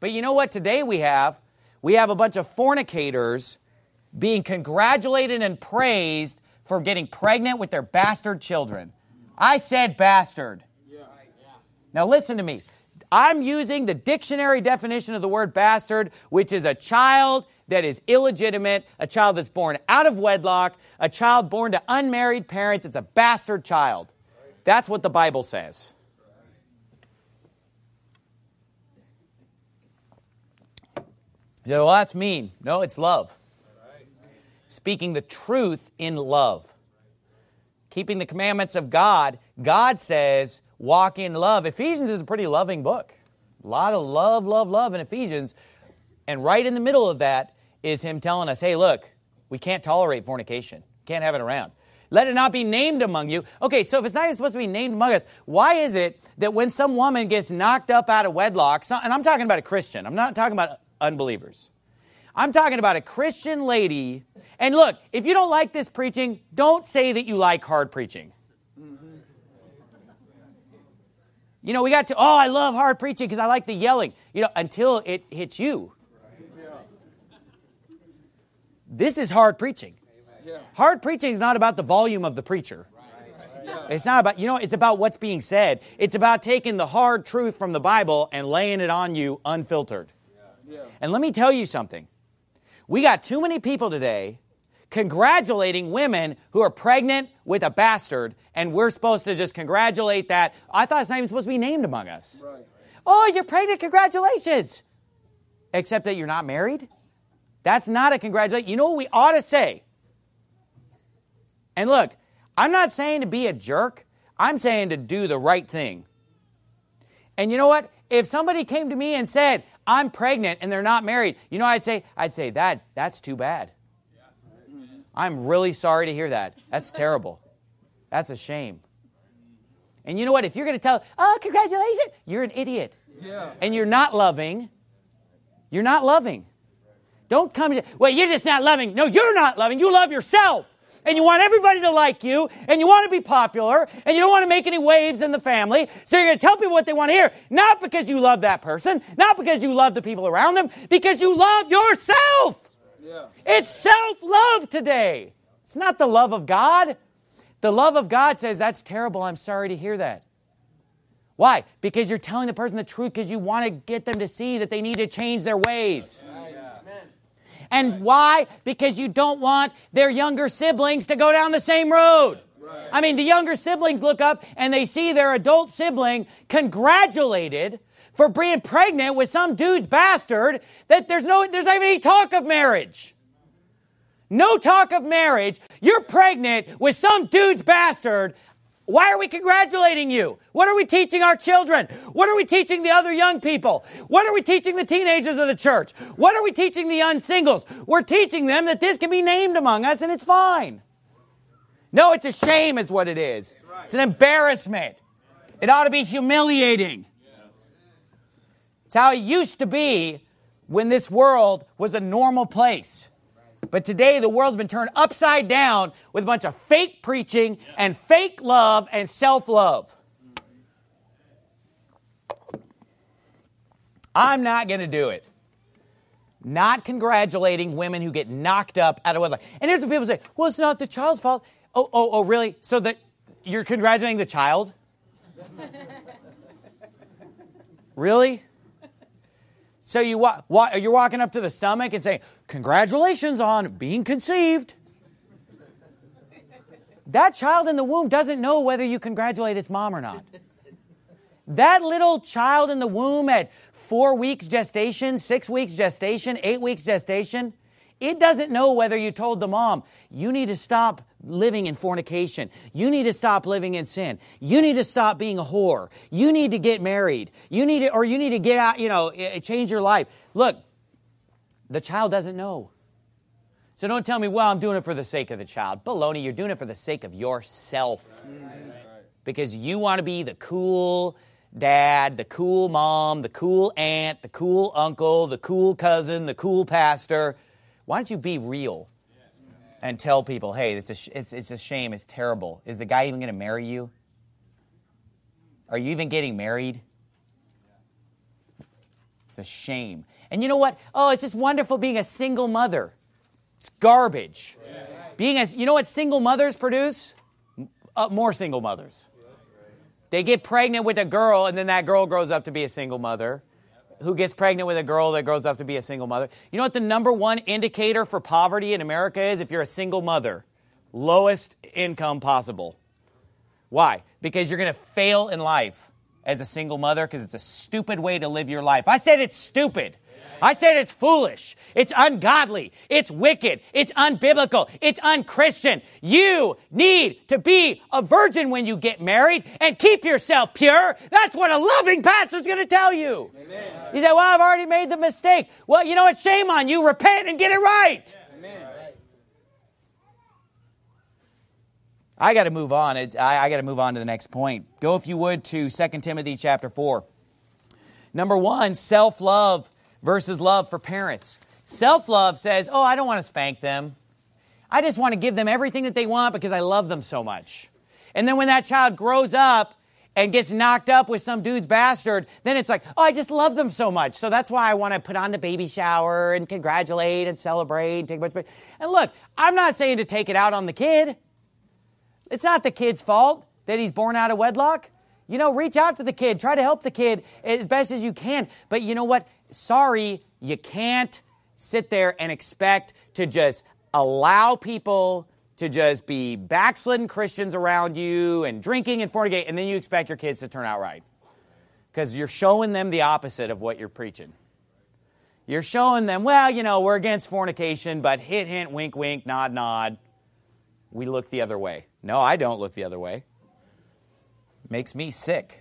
But you know what today we have? We have a bunch of fornicators being congratulated and praised for getting pregnant with their bastard children. I said bastard. Now listen to me. I'm using the dictionary definition of the word bastard, which is a child that is illegitimate, a child that's born out of wedlock, a child born to unmarried parents. It's a bastard child. That's what the Bible says. You know, well, that's mean. No, it's love. Speaking the truth in love. Keeping the commandments of God. God says, walk in love. Ephesians is a pretty loving book. A lot of love, love, love in Ephesians. And right in the middle of that is him telling us, hey, look, we can't tolerate fornication. Can't have it around. Let it not be named among you. Okay, so if it's not even supposed to be named among us, why is it that when some woman gets knocked up out of wedlock, and I'm talking about a Christian, I'm not talking about unbelievers. I'm talking about a Christian lady. And look, if you don't like this preaching, don't say that you like hard preaching. You know, we got to, I love hard preaching because I like the yelling. You know, until it hits you. This is hard preaching. Hard preaching is not about the volume of the preacher. It's not about, it's about what's being said. It's about taking the hard truth from the Bible and laying it on you unfiltered. And let me tell you something. We got too many people today congratulating women who are pregnant with a bastard, and we're supposed to just congratulate that. I thought it's not even supposed to be named among us. Right. Oh, you're pregnant, congratulations. Except that you're not married? That's not a congratulation. You know what we ought to say? And look, I'm not saying to be a jerk. I'm saying to do the right thing. And you know what? If somebody came to me and said, I'm pregnant and they're not married, you know what I'd say that's too bad. I'm really sorry to hear that. That's terrible. That's a shame. And you know what? If you're going to tell, congratulations, you're an idiot. Yeah. And you're not loving. You're not loving. Don't come, well, you're just not loving. No, you're not loving. You love yourself. And you want everybody to like you, and you want to be popular, and you don't want to make any waves in the family, so you're going to tell people what they want to hear, not because you love that person, not because you love the people around them, because you love yourself. Yeah. It's self-love today. It's not the love of God. The love of God says, that's terrible, I'm sorry to hear that. Why? Because you're telling the person the truth because you want to get them to see that they need to change their ways. And why? Because you don't want their younger siblings to go down the same road. Right. I mean, the younger siblings look up and they see their adult sibling congratulated for being pregnant with some dude's bastard that there's not even any talk of marriage. No talk of marriage. You're pregnant with some dude's bastard. Why are we congratulating you? What are we teaching our children? What are we teaching the other young people? What are we teaching the teenagers of the church? What are we teaching the unsingles? We're teaching them that this can be named among us and it's fine. No, it's a shame is what it is. It's an embarrassment. It ought to be humiliating. It's how it used to be when this world was a normal place. But today, the world's been turned upside down with a bunch of fake preaching and fake love and self-love. I'm not going to do it. Not congratulating women who get knocked up out of wedlock. And here's what people say, well, it's not the child's fault. Oh, really? So that you're congratulating the child? Really? So you're walking up to the stomach and saying, congratulations on being conceived. That child in the womb doesn't know whether you congratulate its mom or not. That little child in the womb at 4 weeks gestation, 6 weeks gestation, 8 weeks gestation, it doesn't know whether you told the mom, you need to stop living in fornication. You need to stop living in sin. You need to stop being a whore. You need to get married. You need to get out, change your life. Look, the child doesn't know. So don't tell me, well, I'm doing it for the sake of the child. Baloney, you're doing it for the sake of yourself. Right. Because you want to be the cool dad, the cool mom, the cool aunt, the cool uncle, the cool cousin, the cool pastor. Why don't you be real and tell people, hey, it's a shame, it's terrible. Is the guy even going to marry you? Are you even getting married? It's a shame. And you know what? Oh, it's just wonderful being a single mother. It's garbage. You know what single mothers produce? More single mothers. They get pregnant with a girl, and then that girl grows up to be a single mother. Who gets pregnant with a girl that grows up to be a single mother? You know what the number one indicator for poverty in America is? If you're a single mother. Lowest income possible. Why? Because you're going to fail in life as a single mother because it's a stupid way to live your life. I said it's stupid. I said it's foolish. It's ungodly. It's wicked. It's unbiblical. It's unchristian. You need to be a virgin when you get married and keep yourself pure. That's what a loving pastor's going to tell you. Amen. You say, well, I've already made the mistake. Well, you know what? Shame on you. Repent and get it right. Amen. I got to move on. I got to move on to the next point. Go, if you would, to 2 Timothy chapter 4. Number 1, self-love versus love for parents. Self-love says, oh, I don't want to spank them. I just want to give them everything that they want because I love them so much. And then when that child grows up and gets knocked up with some dude's bastard, then it's like, oh, I just love them so much. So that's why I want to put on the baby shower and congratulate and celebrate. And take much. And look, I'm not saying to take it out on the kid. It's not the kid's fault that he's born out of wedlock. You know, reach out to the kid. Try to help the kid as best as you can. But you know what? Sorry, you can't sit there and expect to just allow people to just be backslidden Christians around you and drinking and fornicating, and then you expect your kids to turn out right. Because you're showing them the opposite of what you're preaching. You're showing them, well, you know, we're against fornication, but hint, hint, wink, wink, nod, nod. We look the other way. No, I don't look the other way. Makes me sick.